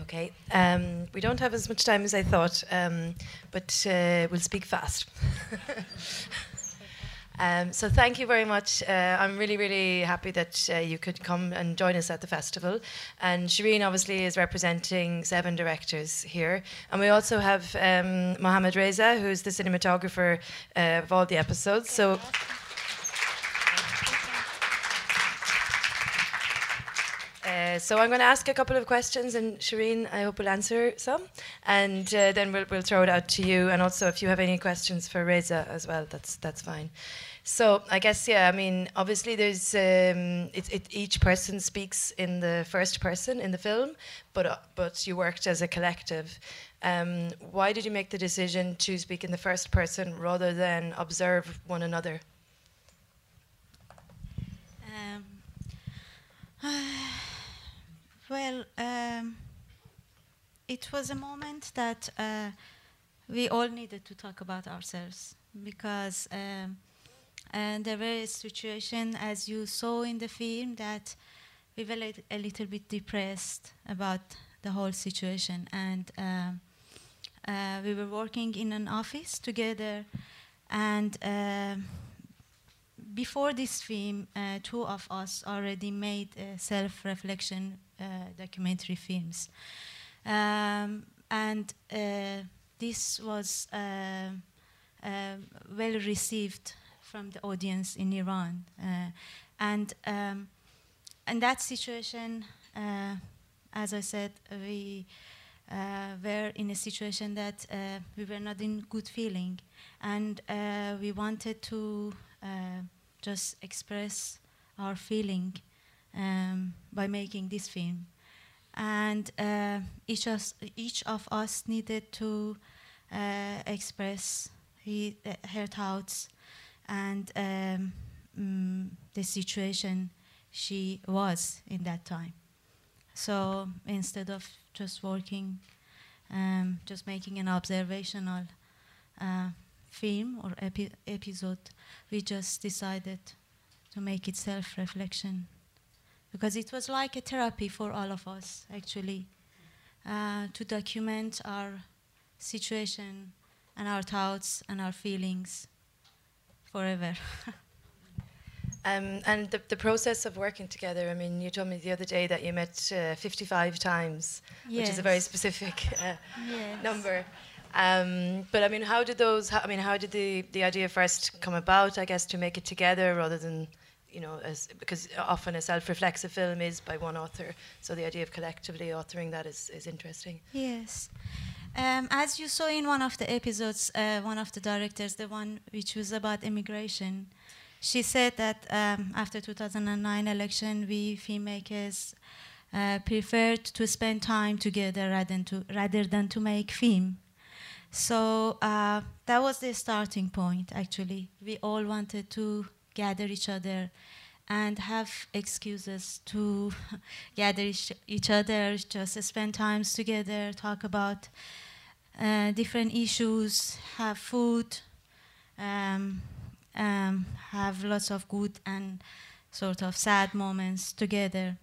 Okay. We don't have as much time as I thought, but we'll speak fast. So thank you very much. I'm really, really happy that you could come and join us at the festival. And Shireen obviously is representing 7 directors here. And we also have Mohammed Reza, who's the cinematographer of all the episodes. So I'm going to ask a couple of questions, and Shireen, I hope will answer some, and then we'll throw it out to you. And also, if you have any questions for Reza as well, that's fine. So I guess, yeah, I mean, obviously there's each person speaks in the first person in the film, but you worked as a collective. Why did you make the decision to speak in the first person rather than observe one another? Well, it was a moment that we all needed to talk about ourselves, because and there were a situation, as you saw in the film, that we were a little bit depressed about the whole situation, and we were working in an office together, and before this film, 2 of us already made self-reflection documentary films. And this was well received from the audience in Iran. And that situation, as I said, we were in a situation that we were not in good feeling. And we wanted to just express our feeling by making this film. And each of us needed to express her thoughts and the situation she was in that time. So instead of just working, just making an observational film or episode, we just decided to make it self-reflection, because it was like a therapy for all of us, actually, to document our situation and our thoughts and our feelings forever. And the process of working together, I mean, you told me the other day that you met 55 times, Yes. which is a very specific Yes. number. But I mean, how did the idea first come about, I guess, to make it together rather than, because often a self-reflexive film is by one author, so the idea of collectively authoring that is interesting. Yes. As you saw in one of the episodes, one of the directors, the one which was about immigration, she said that after 2009 election, we filmmakers preferred to spend time together rather than to make film. So that was the starting point, actually. We all wanted to gather each other and have excuses to gather each other, just spend times together, talk about different issues, have food, have lots of good and sort of sad moments together.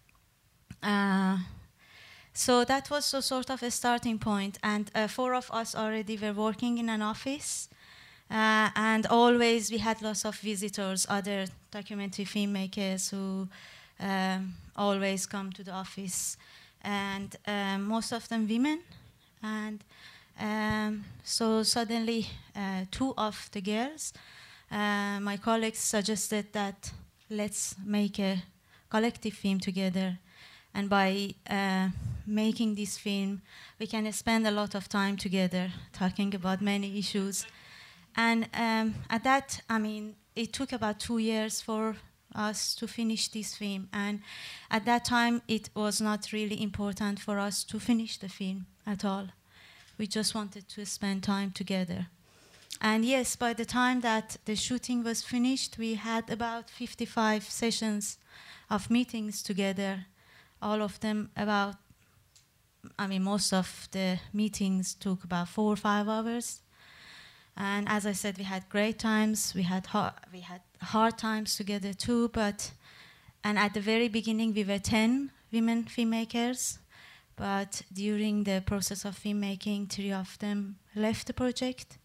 So that was sort of a starting point, and 4 of us already were working in an office, and always we had lots of visitors, other documentary filmmakers who always come to the office, and most of them women. And so suddenly 2 of the girls, my colleagues, suggested that let's make a collective film together. And by making this film, we can spend a lot of time together talking about many issues. And at that, I mean, it took about 2 years for us to finish this film. And at that time, it was not really important for us to finish the film at all. We just wanted to spend time together. And yes, by the time that the shooting was finished, we had about 55 sessions of meetings together. All of them most of the meetings took about 4 or 5 hours. And as I said, we had great times. We had hard times together too. And at the very beginning, we were 10 women filmmakers. but during the process of filmmaking, 3 of them left the project.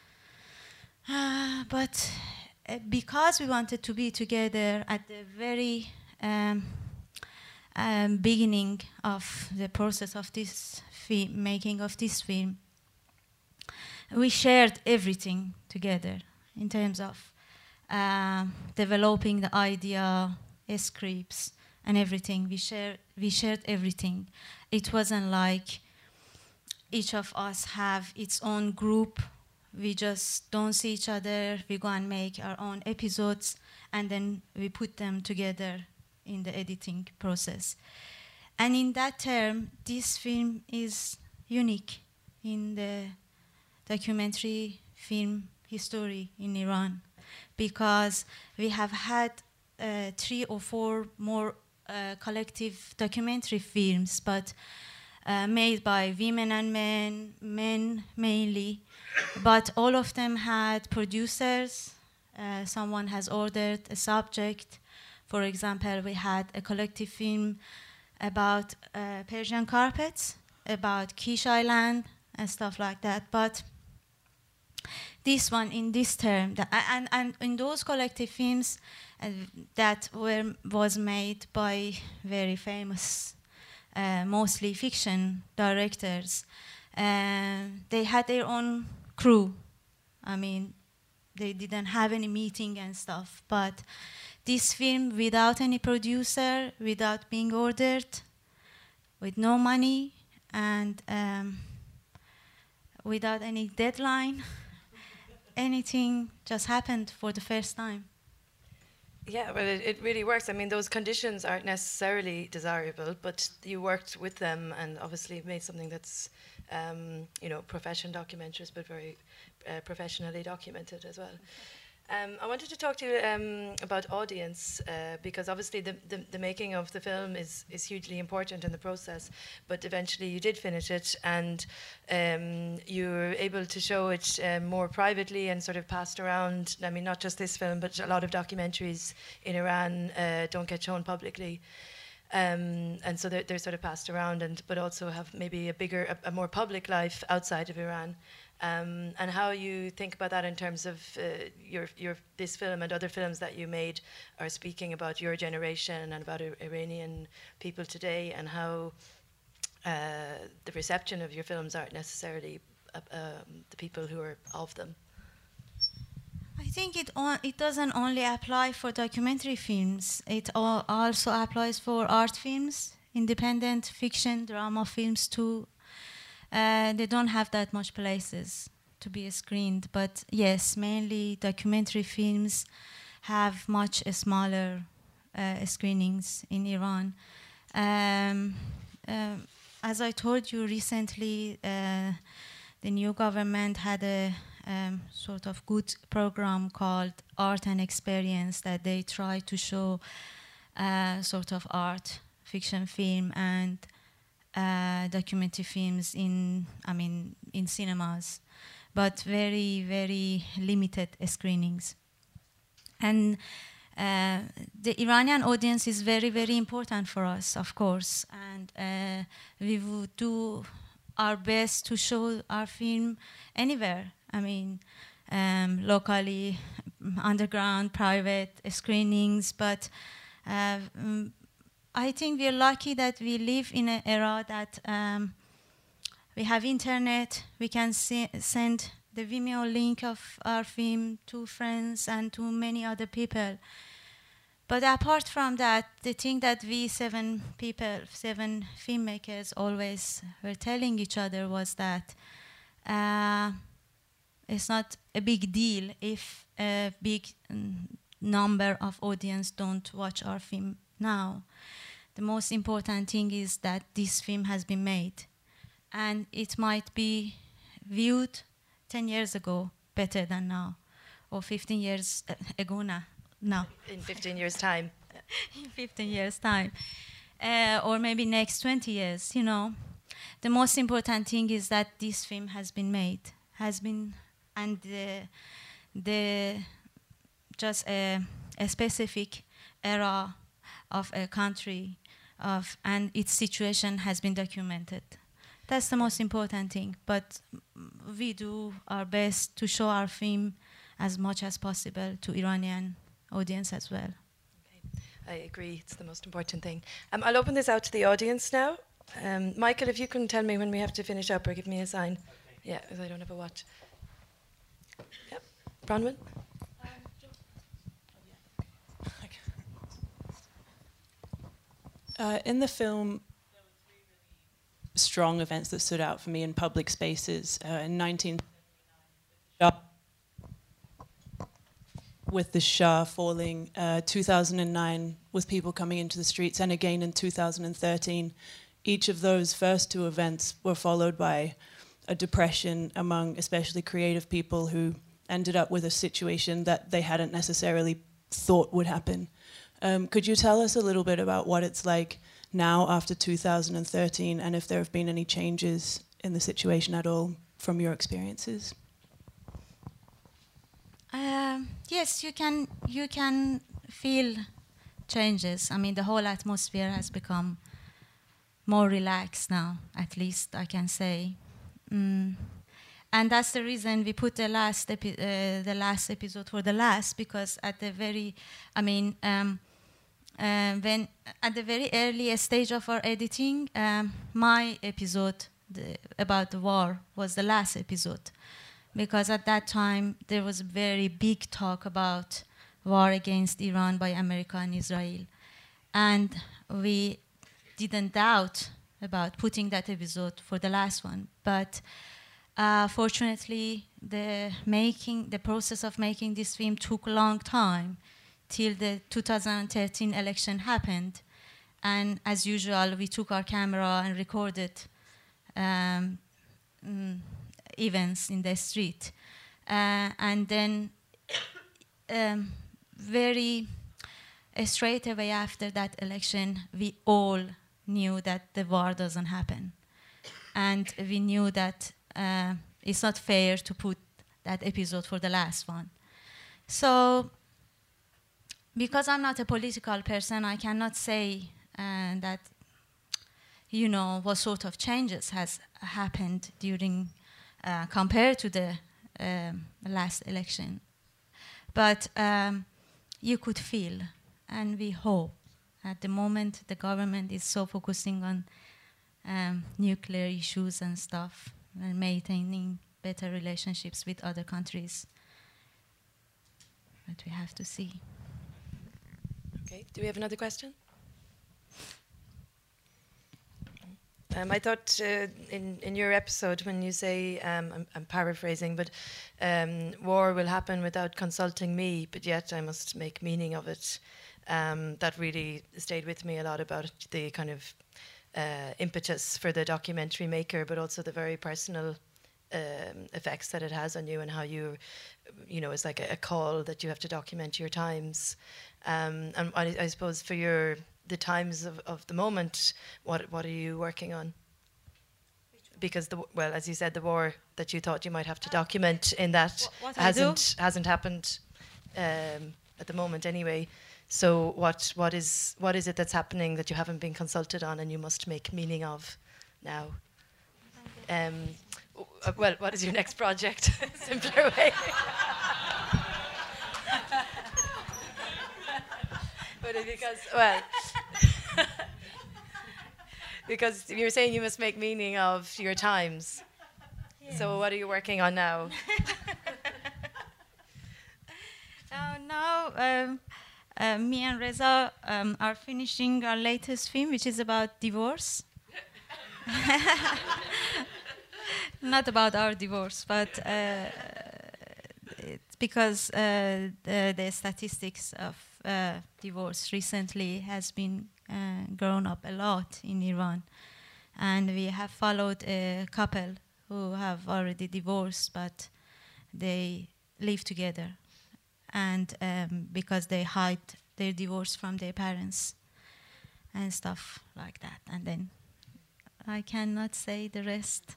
But because we wanted to be together at the very beginning of the process of this making of this film, we shared everything together in terms of developing the idea, scripts, and everything. We shared everything. It wasn't like each of us have its own group. We just don't see each other. We go and make our own episodes, and then we put them together in the editing process. And in that term, this film is unique in the documentary film history in Iran, because we have had 3 or 4 more collective documentary films, but made by women and men mainly, but all of them had producers. Someone has ordered a subject. For example, we had a collective film about Persian carpets, about Kish Island, and stuff like that. But this one, in this term, and in those collective films that was made by very famous, mostly fiction directors, they had their own crew. I mean, they didn't have any meeting and stuff. But this film, without any producer, without being ordered, with no money, and without any deadline, anything just happened for the first time. Yeah, well, it really works. I mean, those conditions aren't necessarily desirable, but you worked with them and obviously made something that's, profession documentaries, but very professionally documented as well. I wanted to talk to you about audience, because obviously the making of the film is hugely important in the process, but eventually you did finish it, and you were able to show it more privately and sort of passed around. I mean, not just this film, but a lot of documentaries in Iran don't get shown publicly. And so they're sort of passed around, but also have maybe a more public life outside of Iran. And how you think about that in terms of this film and other films that you made are speaking about your generation and about Iranian people today, and how the reception of your films aren't necessarily the people who are of them. I think it doesn't only apply for documentary films. It also applies for art films, independent fiction, drama films too. They don't have that much places to be screened, but yes, mainly documentary films have much smaller screenings in Iran. As I told you recently, the new government had a sort of good program called Art and Experience, that they try to show sort of art, fiction film, and documentary films in cinemas, but very, very limited screenings. And the Iranian audience is very, very important for us, of course, and we would do our best to show our film anywhere. I mean, locally, underground, private screenings, but I think we're lucky that we live in an era that we have internet. We can send the Vimeo link of our film to friends and to many other people. But apart from that, the thing that we 7 filmmakers always were telling each other was that it's not a big deal if a big number of audience don't watch our film now. The most important thing is that this film has been made, and it might be viewed 10 years ago better than now, or 15 years ago now. In 15 years' time. In 15 years' time. Or maybe next 20 years, you know. The most important thing is that this film has been made, and just a specific era of a country and its situation has been documented. That's the most important thing. But we do our best to show our film as much as possible to Iranian audience as well. I agree, it's the most important thing. I'll open this out to the audience now. Michael, if you can tell me when we have to finish up or give me a sign. Okay. Yeah, because I don't have a watch. Yep. Bronwyn? In the film, there were three really strong events that stood out for me in public spaces. In 1979, with the Shah falling, 2009 with people coming into the streets, and again in 2013. Each of those first two events were followed by a depression among especially creative people who ended up with a situation that they hadn't necessarily thought would happen. Could you tell us a little bit about what it's like now after 2013, and if there have been any changes in the situation at all from your experiences? Yes, you can feel changes. I mean, the whole atmosphere has become more relaxed now, at least I can say. And that's the reason we put the last episode for the last, because at the very, when at the very early stage of our editing, my episode about the war was the last episode, because at that time there was very big talk about war against Iran by America and Israel, and we didn't doubt about putting that episode for the last one. But fortunately, the process of making this film took a long time till the 2013 election happened. And as usual, we took our camera and recorded events in the street. And then very straight away after that election, we all knew that the war doesn't happen. And we knew that it's not fair to put that episode for the last one. So, because I'm not a political person, I cannot say that, what sort of changes has happened during, compared to the last election. But you could feel, and we hope. At the moment, the government is so focusing on nuclear issues and stuff, and maintaining better relationships with other countries. But we have to see. Okay, do we have another question? I thought in your episode, when you say, I'm paraphrasing, but war will happen without consulting me, but yet I must make meaning of it. That really stayed with me a lot, about the kind of impetus for the documentary maker, but also the very personal effects that it has on you, and how it's like a call that you have to document your times. And I suppose for the times of the moment, what are you working on? Because as you said, the war that you thought you might have to document in that hasn't happened at the moment anyway. So what is it that's happening that you haven't been consulted on and you must make meaning of now? What is your next project? Simpler way. But because you're saying you must make meaning of your times. Yes. So what are you working on now? Now, me and Reza are finishing our latest film, which is about divorce. Not about our divorce, but it's because the statistics of divorce recently has been grown up a lot in Iran. And we have followed a couple who have already divorced, but they live together. And because they hide their divorce from their parents and stuff like that. And then I cannot say the rest.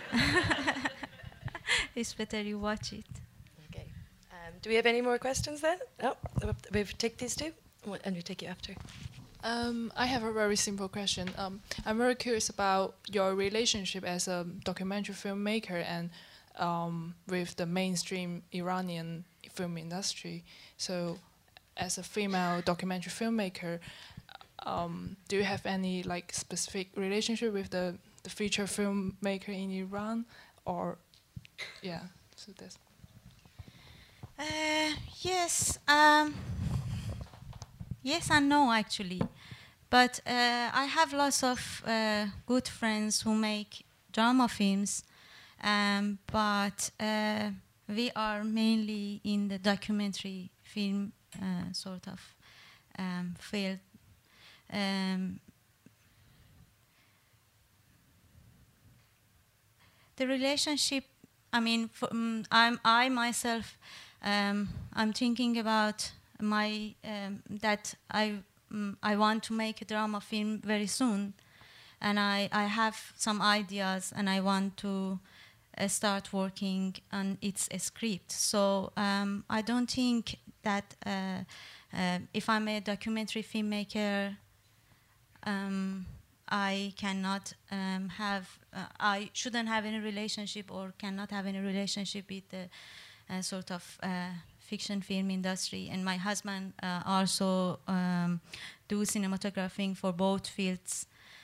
It's better you watch it. Okay. Do we have any more questions then? Oh, we'll take these two, and we'll take you after. I have a very simple question. I'm very curious about your relationship as a documentary filmmaker and with the mainstream Iranian film industry. So, as a female documentary filmmaker, do you have any like specific relationship with the feature filmmaker in Iran, or yeah? So that's. Yes. Yes and no, actually. But I have lots of good friends who make drama films, but we are mainly in the documentary film sort of field. The relationship, I mean, I myself, I'm thinking about my that I want to make a drama film very soon, and I have some ideas, and I want to start working on its script. So I don't think that if I'm a documentary filmmaker, I cannot I shouldn't have any relationship or cannot have any relationship with the sort of fiction film industry. And my husband also do cinematographing for both fields.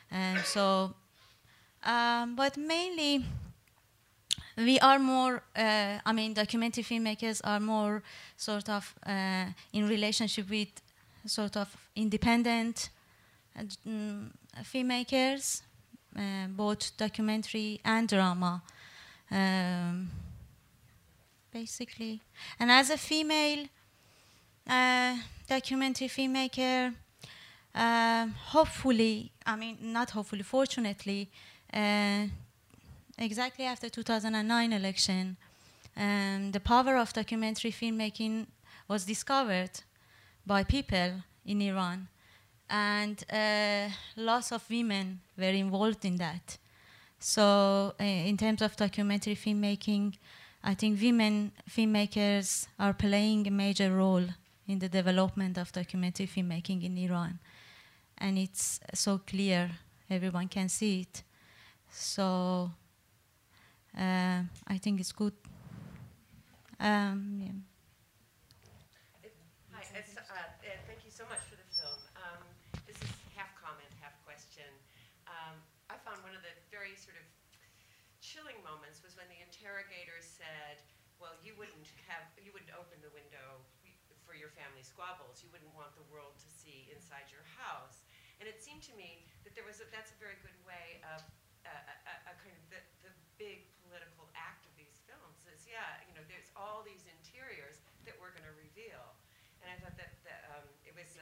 But mainly we are more, I mean, documentary filmmakers are more sort of in relationship with sort of independent filmmakers, both documentary and drama, basically. And as a female documentary filmmaker, hopefully, I mean, not hopefully, fortunately, exactly after 2009 election, the power of documentary filmmaking was discovered by people in Iran. And lots of women were involved in that. So in terms of documentary filmmaking, I think women filmmakers are playing a major role in the development of documentary filmmaking in Iran. And it's so clear, everyone can see it. So I think it's good. Yeah. Hi, thank you so much for the film. This is half comment, half question. I found one of the very sort of chilling moments was when the interrogator said, well, you wouldn't open the window for your family squabbles. You wouldn't want the world to see inside your house. And it seemed to me that that's a very good way of a kind of the big political act of these films is, there's all these interiors that we're going to reveal. And I thought that it was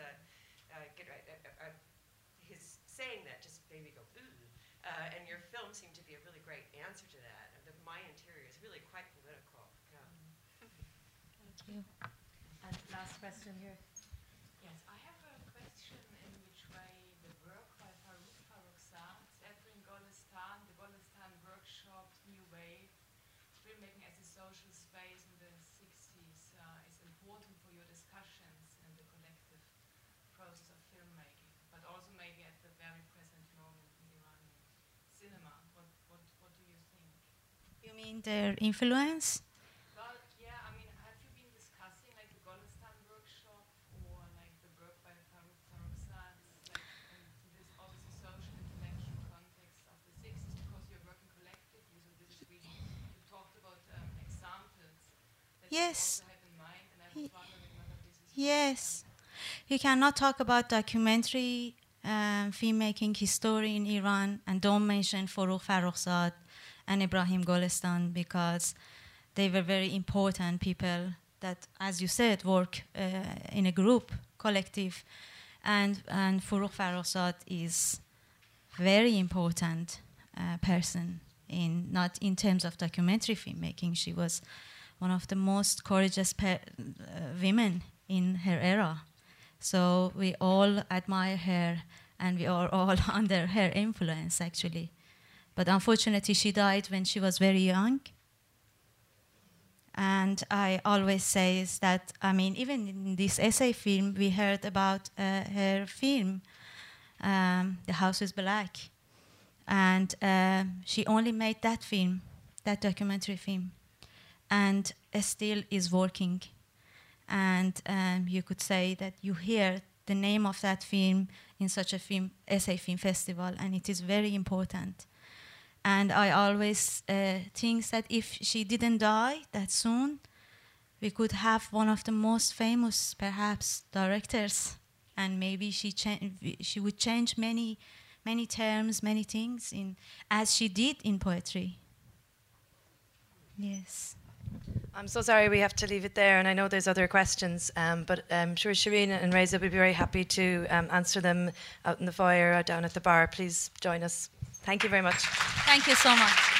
his saying that just made me go, ooh. And your film seemed to be a really great answer to that. And my interior is really quite political. Yeah. Thank you. And last question here. Yes, I have a question in which way the work by Farrokhzad, Zefrin Golestan, the Golestan Workshop, New Wave, filmmaking as a social space in the 60s is important for your discussions in the collective process of filmmaking, but also maybe at the very present moment in Iranian cinema. What do you think? You mean their influence? Well, yeah, I mean, have you been discussing like the Golestan Workshop or like the work by Farrokhzad, like in this obviously social intellectual context of the 60s, because you're working collectively, so this is really, you talked about examples that Yes. you also have in mind, and I was wondering whether this is... Yes. You cannot talk about documentary filmmaking history in Iran and don't mention Farrokh Farrokhzad and Ibrahim Golestan, because they were very important people that, as you said, work in a group, collective. And Farrokh Farrokhzad is very important person, not in terms of documentary filmmaking. She was one of the most courageous women in her era. So we all admire her, and we are all under her influence, actually. But unfortunately, she died when she was very young. And I always say is that, I mean, even in this essay film, we heard about her film The House is Black. And she only made that film, that documentary film, and still is working. And you could say that you hear the name of that film in such a essay film festival, and it is very important. And I always think that if she didn't die that soon, we could have one of the most famous, perhaps, directors, and maybe she would change many terms, many things, as she did in poetry. Yes. I'm so sorry we have to leave it there, and I know there's other questions, but I'm sure Shireen and Reza will be very happy to answer them out in the foyer or down at the bar. Please join us. Thank you very much. Thank you so much.